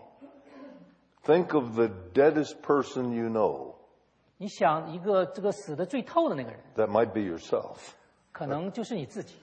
Think of the deadest person you know. 你想一个这个死得最透的那个人， That might be yourself. 可能就是你自己。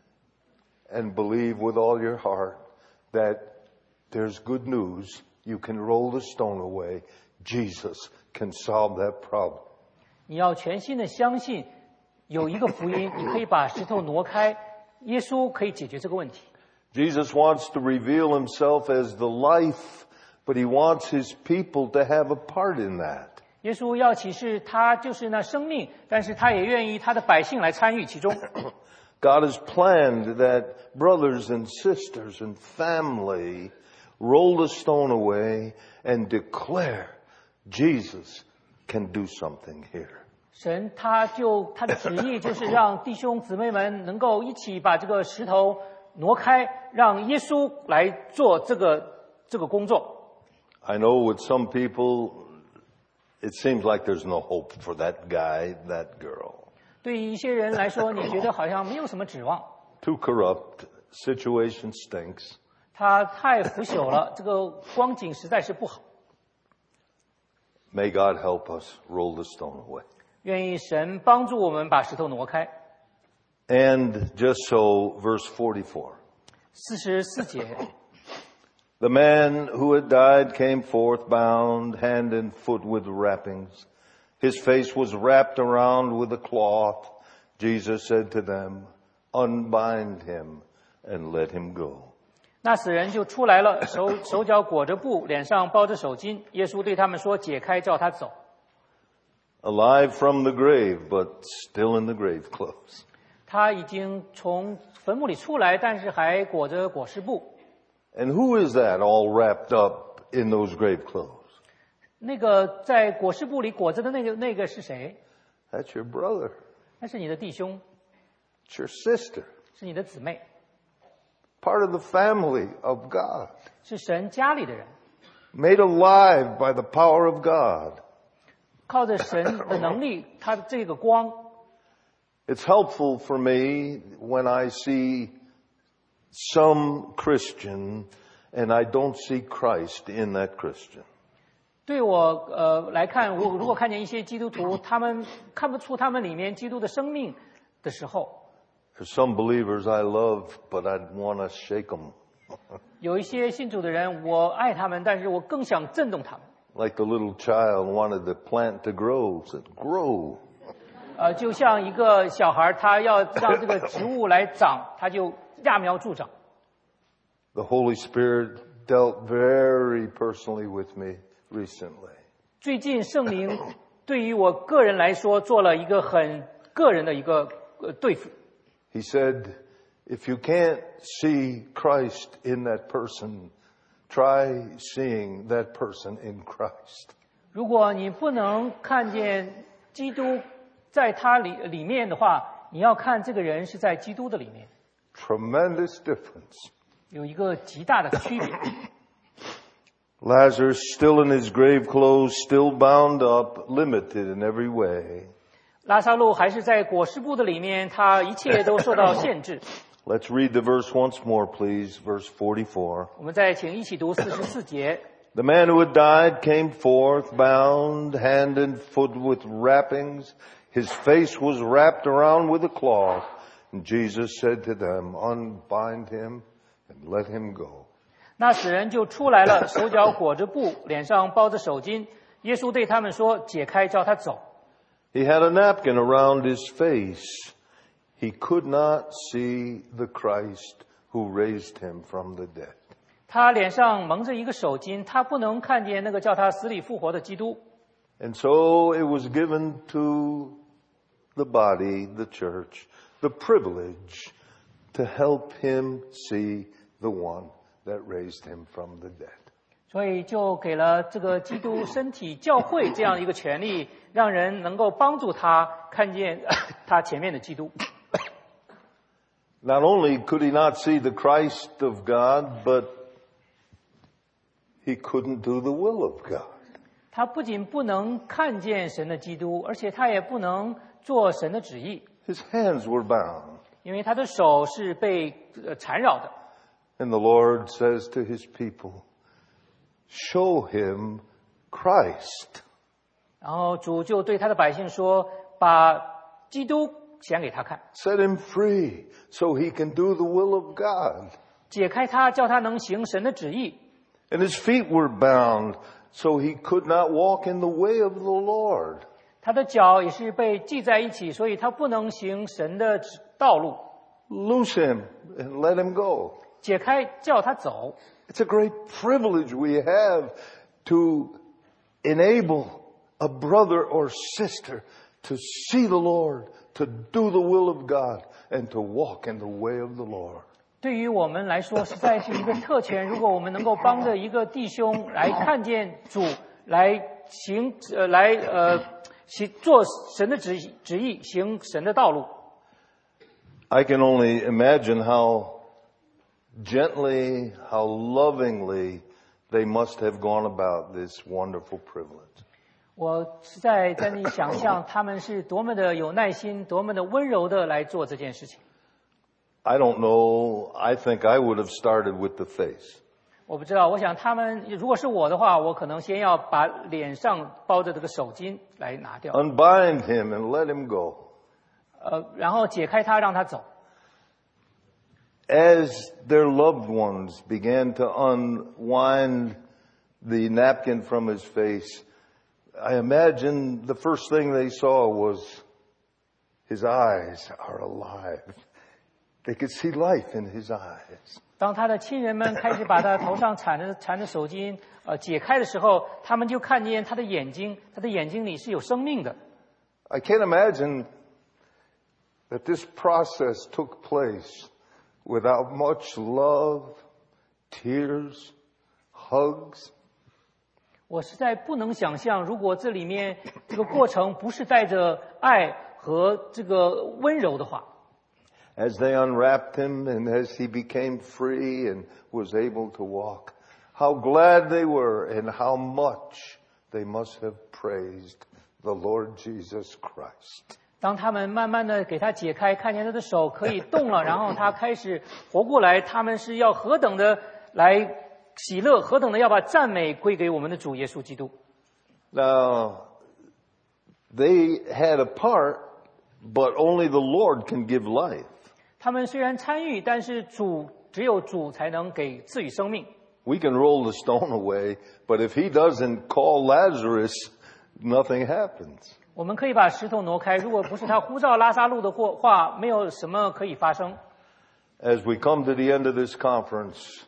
And believe with all your heart that there's good news. You can roll the stone away. Jesus can solve that problem. 你要全心的相信，有一个福音，你可以把石头挪开，耶稣可以解决这个问题。 Jesus wants to reveal himself as the life, but he wants his people to have a part in that. 耶稣要启示他就是那生命，但是他也愿意他的百姓来参与其中。 God has planned that brothers and sisters and family roll the stone away and declare Jesus can do something here. 神他就他的旨意就是让弟兄姊妹们能够一起把这个石头挪开，让耶稣来做这个这个工作。 I know with some people, it seems like there's no hope for that guy, that girl. 对于一些人来说，你觉得好像没有什么指望， Too corrupt, situation stinks. 他太腐朽了，这个光景实在是不好。 May God help us roll the stone away. 愿意神帮助我们把石头挪开。 And just so, verse forty-four. 四十四节， The man who had died came forth bound hand and foot with wrappings, His face was wrapped around with a cloth. Jesus said to them, unbind him and let him go. 那死人就出来了，手手脚裹着布，脸上包着手巾。耶稣对他们说：“解开，叫他走。” Alive from the grave, but still in the grave clothes. 他已经从坟墓里出来，但是还裹着裹尸布。 And who is that all wrapped up in those grave clothes? 那个在裹尸布里裹着的那个那个是谁？ That's your brother. 那是你的弟兄， It's your sister. 是你的姊妹， Part of the family of God. 是神家里的人， Made alive by the power of God. 靠着神的能力，他的这个光。 It's helpful for me when I see some Christian and I don't see Christ in that Christian. 对我呃来看，我如果看见一些基督徒，他们看不出他们里面基督的生命的时候， There's some believers I love, but I'd want to shake them. 有一些信主的人，我爱他们，但是我更想震动他们。 Like the little child wanted the plant to grow, said, grow. 呃，就像一个小孩，他要让这个植物来长，他就揠苗助长。 The Holy Spirit dealt very personally with me recently. 最近圣灵对于我个人来说做了一个很个人的一个呃对付。 He said, if you can't see Christ in that person, try seeing that person in Christ. 如果你不能看见基督在他里里面的话，你要看这个人是在基督的里面， Tremendous difference. 有一个极大的区别。 Lazarus still in his grave clothes, still bound up, limited in every way. 拉撒路还是在裹尸布的里面，他一切都受到限制。 Let's read the verse once more, please. Verse forty-four. 我们再请一起读四十四节。 The man who had died came forth, bound hand and foot with wrappings. His face was wrapped around with a cloth. And Jesus said to them, unbind him and let him go. 那死人就出来了，手脚裹着布，脸上包着手巾。耶稣对他们说：“解开，叫他走。” He had a napkin around his face. He could not see the Christ who raised him from the dead. 他脸上蒙着一个手巾，他不能看见那个叫他死里复活的基督。 And so it was given to the body, the church, the privilege to help him see the one that raised him from the dead. 所以就给了这个基督身体教会这样一个权利，让人能够帮助他看见他前面的基督。 Not only could he not see the Christ of God, but he couldn't do the will of God. 他不仅不能看见神的基督，而且他也不能做神的旨意， His hands were bound. 因为他的手是被呃缠绕的。 And the Lord says to his people, show him Christ. 然后主就对他的百姓说：“把基督显给他看， Set him free so he can do the will of God. 解开他，叫他能行神的旨意。 And his feet were bound so he could not walk in the way of the Lord. 他的脚也是被系在一起，所以他不能行神的旨道路。 Loose him and let him go. 解开，叫他走。 It's a great privilege we have to enable a brother or sister to see the Lord, to do the will of God, and to walk in the way of the Lord. 对于我们来说，实在是一个特权。如果我们能够帮着一个弟兄来看见主，来行呃来呃行做神的旨旨意，行神的道路。 I can only imagine how gently, how lovingly they must have gone about this wonderful privilege. 我实在在那里想象他们是多么的有耐心，多么的温柔的来做这件事情。 I don't know. I think I would have started with the face. 我不知道，我想他们如果是我的话，我可能先要把脸上包着这个手巾来拿掉， Unbind him and let him go. 呃，然后解开它，让他走。 As their loved ones began to unwind the napkin from his face, I imagine the first thing they saw was his eyes are alive. They could see life in his eyes. 当他的亲人们开始把他头上缠着缠着手巾呃解开的时候，他们就看见他的眼睛，他的眼睛里是有生命的。 I can't imagine that this process took place without much love, tears, hugs. 我实在不能想象，如果这里面这个过程不是带着爱和这个温柔的话。 As they unwrapped him and as he became free and was able to walk, how glad they were and how much they must have praised the Lord Jesus Christ. 当他们慢慢的给他解开，看见他的手可以动了，然后他开始活过来，他们是要何等的来喜乐，何等的要把赞美归给我们的主耶稣基督。 Now, they had a part, but only the Lord can give life. 他们虽然参与，但是主只有主才能给赐予生命。 We can roll the stone away, but if he doesn't call Lazarus, nothing happens. 我们可以把石头挪开，如果不是他呼召拉撒路的话，没有什么可以发生。 As we come to the end of this conference,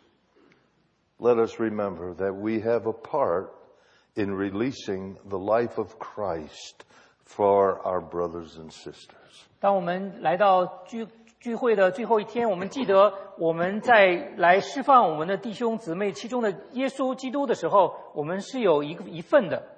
let us remember that we have a part in releasing the life of Christ for our brothers and sisters. 当我们来到聚聚会的最后一天，我们记得我们在来释放我们的弟兄姊妹其中的耶稣基督的时候，我们是有一个一份的。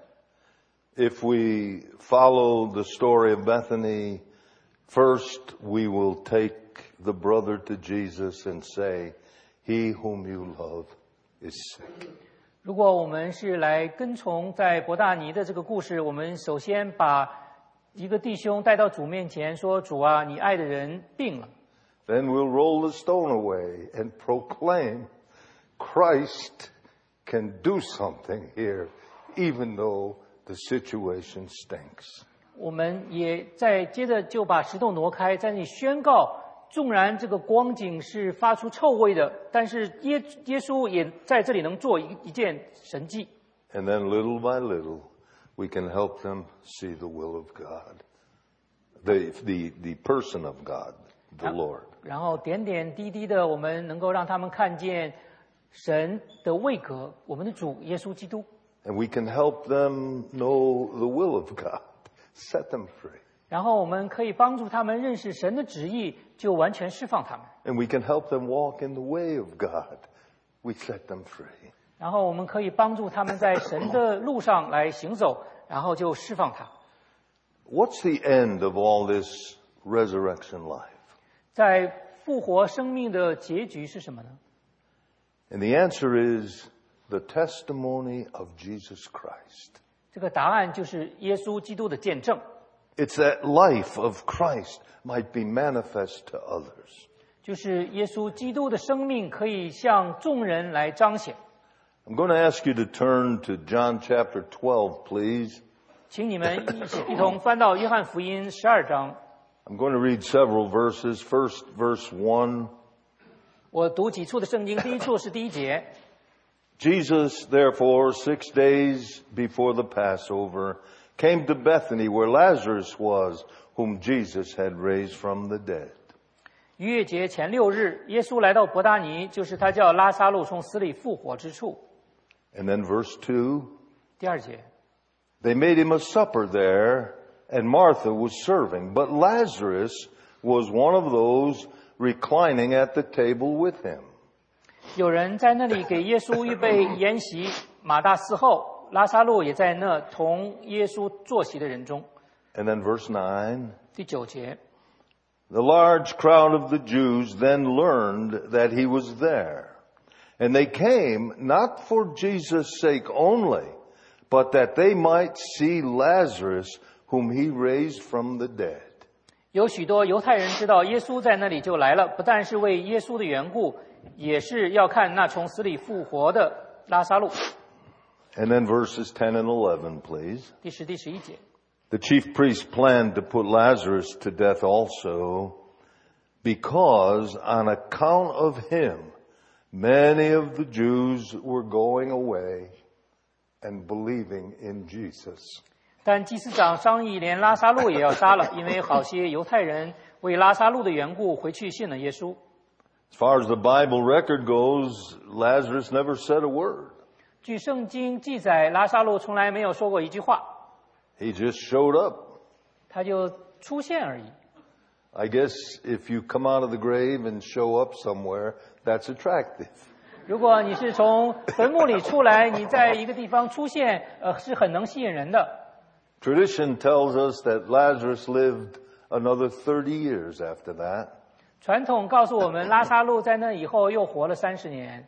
If we follow the story of Bethany, first we will take the brother to Jesus and say, "He whom you love is sick." 如果我们是来跟从在伯大尼的这个故事，我们首先把一个弟兄带到主面前，说：“主啊，你爱的人病了。” Then we'll roll the stone away and proclaim Christ can do something here, even though the situation stinks. 我们也再接着就把石头挪开，在那里宣告，纵然这个光景是发出臭味的，但是耶耶稣也在这里能做一一件神迹。 And then little by little, we can help them see the will of God, the the the person of God, the Lord. 然后点点滴滴的，我们能够让他们看见神的位格，我们的主耶稣基督。 And we can help them know the will of God, set them free. 然后我们可以帮助他们认识神的旨意，就完全释放他们。 And we can help them walk in the way of God. We set them free. 然后我们可以帮助他们在神的路上来行走，然后就释放他。 What's the end of all this resurrection life? 在复活生命的结局是什么呢？ And the answer is the testimony of Jesus Christ. 这个答案就是耶稣基督的见证。 It's that life of Christ might be manifest to others. 就是耶稣基督的生命可以向众人来彰显。 I'm going to ask you to turn to John chapter twelve, please. 请你们一起一同翻到约翰福音十二章。 I'm going to read several verses. First, verse one. 我读几处的圣经，第一处是第一节。 Jesus, therefore, six days before the Passover, came to Bethany where Lazarus was, whom Jesus had raised from the dead. 逾越节前六日，耶稣来到伯大尼，就是他叫拉撒路从死里复活之处。 And then verse two. 第二节， They made him a supper there, and Martha was serving, but Lazarus was one of those reclining at the table with him. 有人在那里给耶稣预备筵席，马大伺候，拉撒路也在那同耶稣坐席的人中。 And then verse nine. 第九节， The large crowd of the Jews then learned that he was there. And they came not for Jesus' sake only, but that they might see Lazarus, whom he raised from the dead. 有许多犹太人知道耶稣在那里，就来了，不但是为耶稣的缘故，也是要看那从死里复活的拉撒路。 And then verses ten and eleven, please. 第十、第十一节。 The chief priests planned to put Lazarus to death also, because on account of him, many of the Jews were going away and believing in Jesus. 但祭司长商议，连拉撒路也要杀了，因为好些犹太人为拉撒路的缘故回去信了耶稣。 As far as the Bible record goes, Lazarus never said a word. 据圣经记载，拉撒路从来没有说过一句话， He just showed up. 他就出现而已。 I guess if you come out of the grave and show up somewhere, that's attractive. 如果你是从坟墓里出来，你在一个地方出现，呃，是很能吸引人的。 Tradition tells us that Lazarus lived another thirty years after that. 传统告诉我们，拉撒路在那以后又活了三十年。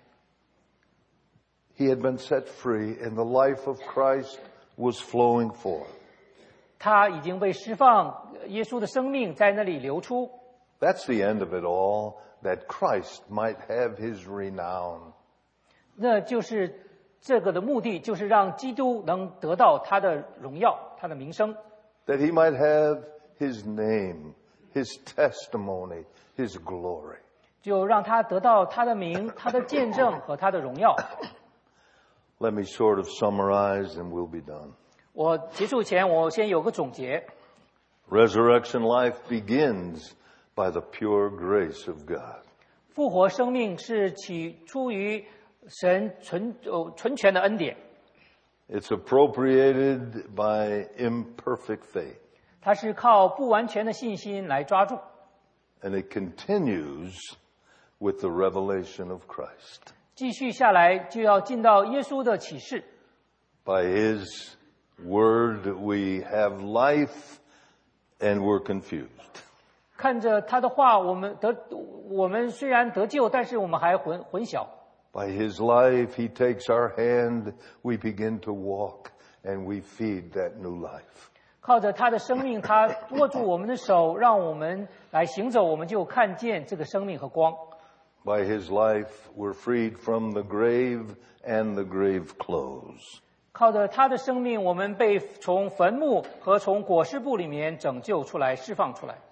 He had been set free and the life of Christ was flowing forth. 他已经被释放，耶稣的生命在那里流出。 That's the end of it all, that Christ might have his renown. 那就是这个的目的，就是让基督能得到他的荣耀，他的名声， That he might have his name, his testimony, his glory. 就让他得到他的名、他的见证和他的荣耀。 Let me sort of summarize and we'll be done. 我结束前，我先有个总结。 Resurrection life begins by the pure grace of God. 复活生命是起出于神纯呃纯全的恩典， It's appropriated by imperfect faith. 它是靠不完全的信心来抓住， And it continues with the revelation of Christ. 继续下来就要进到耶稣的启示。 By his word we have life and we're confused. 看着他的话，我们得我们虽然得救，但是我们还混混淆。 By his life he takes our hand, we begin to walk and we feed that new life. 靠着他的生命，他握住我们的手，让我们来行走，我们就看见这个生命和光。 By his life we're freed from the grave and the grave clothes. 靠着他的生命，我们被从坟墓和从裹尸布里面拯救出来，释放出来。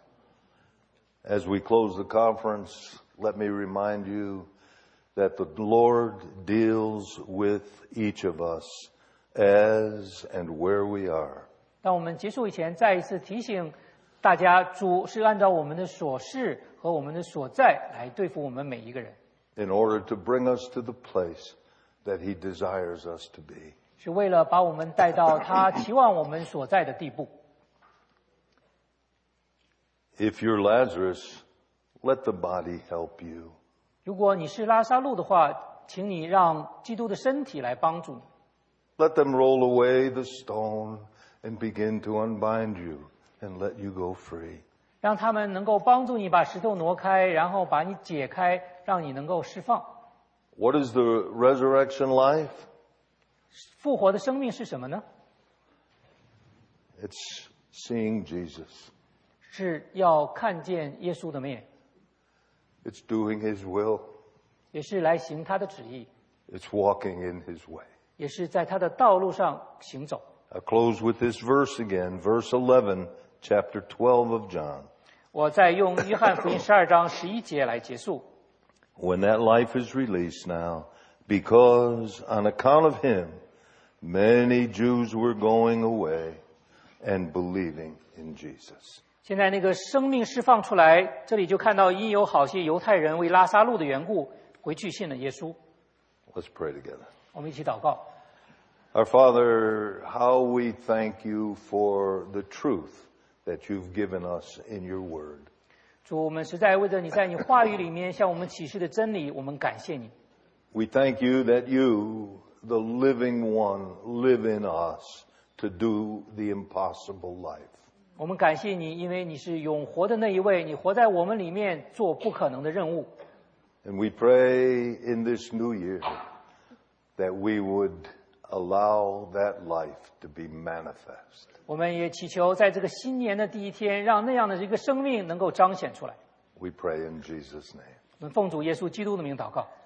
As we close the conference, let me remind you that the Lord deals with each of us as and where we are. 当我们结束以前，再一次提醒大家，主是按照我们的所事和我们的所在来对付我们每一个人， in order to bring us to the place that he desires us to be. 是为了把我们带到他期望我们所在的地步。 If you're Lazarus, let the body help you. 如果你是拉撒路的话，请你让基督的身体来帮助你。 Let them roll away the stone and begin to unbind you and let you go free. 让他们能够帮助你把石头挪开，然后把你解开，让你能够释放。 What is the resurrection life? 复活的生命是什么呢？ It's seeing Jesus. 是要看见耶稣的面， It's doing his will. 也是来行他的旨意， It's walking in his way. 也是在他的道路上行走。 I'll close with this verse again, verse eleven, chapter twelve of John. 我再用约翰福音十二章十一节来结束。 When that life is released now, because on account of him, many Jews were going away and believing in Jesus. 现在那个生命释放出来，这里就看到因有好些犹太人为拉撒路的缘故回去信了耶稣。 Let's pray together. 我们一起祷告。 Our Father, how we thank you for the truth that you've given us in your word. 主，我们实在为着你在你话语里面向我们启示的真理，我们感谢你。 We thank you that you, the living one, live in us to do the impossible life. 我们感谢你，因为你是永活的那一位，你活在我们里面做不可能的任务。 And we pray in this new year that we would allow that life to be manifest. 我们也祈求在这个新年的第一天，让那样的一个生命能够彰显出来。 We pray in Jesus' name. 我们奉主耶稣基督的名祷告。